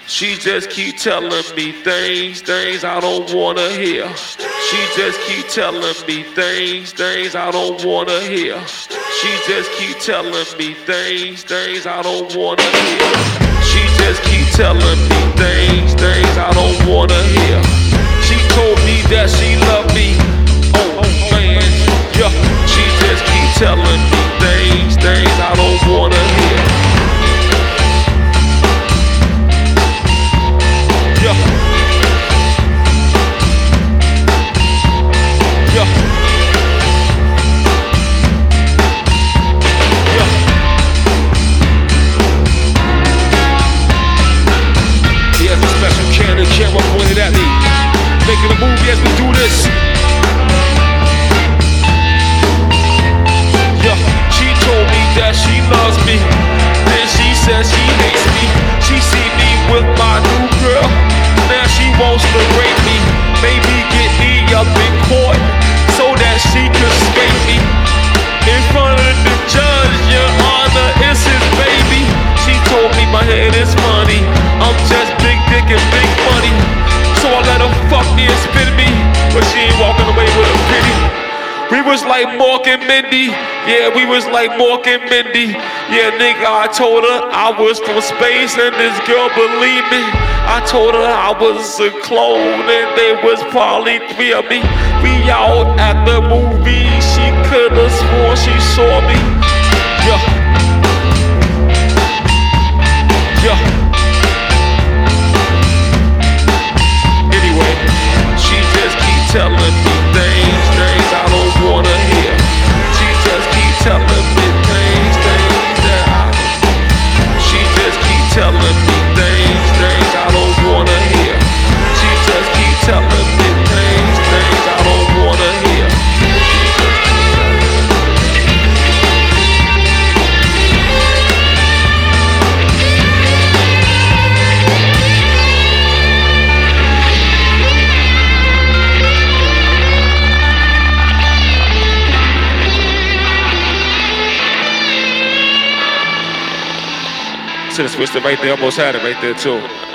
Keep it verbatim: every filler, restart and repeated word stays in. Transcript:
She just keep telling me things, things I don't wanna hear. She just keep telling me things, things I don't wanna hear. She just keep telling me things, things I don't wanna hear. She just keep telling me things, things I don't wanna hear. She told me that she loved me. Oh man, yeah. She just keep telling me things, things I don't wanna hear. Yeah. Yeah. Yeah. Here's a special Canon camera pointed at me, making a movie as we do this. Yeah. She told me that she loves me, then she says she hates me. She see me with my new girl. Now she wants to rape me, maybe get me up in court so that she could skate me in front of the judge. Your Honor, it's his baby. She told me my head is funny, I'm just big dick and big money. So I let her fuck me and spit me, but she ain't walking away with a pity. We was like Mork and Mindy, yeah, we was like Mork and Mindy. Yeah, nigga, I told her I was from space and this girl believed me. I told her I was a clone and there was probably three of me. We out at the movie, she could've sworn she saw me. Yeah. Yeah. Anyway, she just keep telling me things, things I don't wanna hear. She just keep telling me things, things that I. She just keep telling me things, things I don't wanna hear. She just keep telling me things, things I don't wanna hear. Should have switched it right there, almost had it right there too.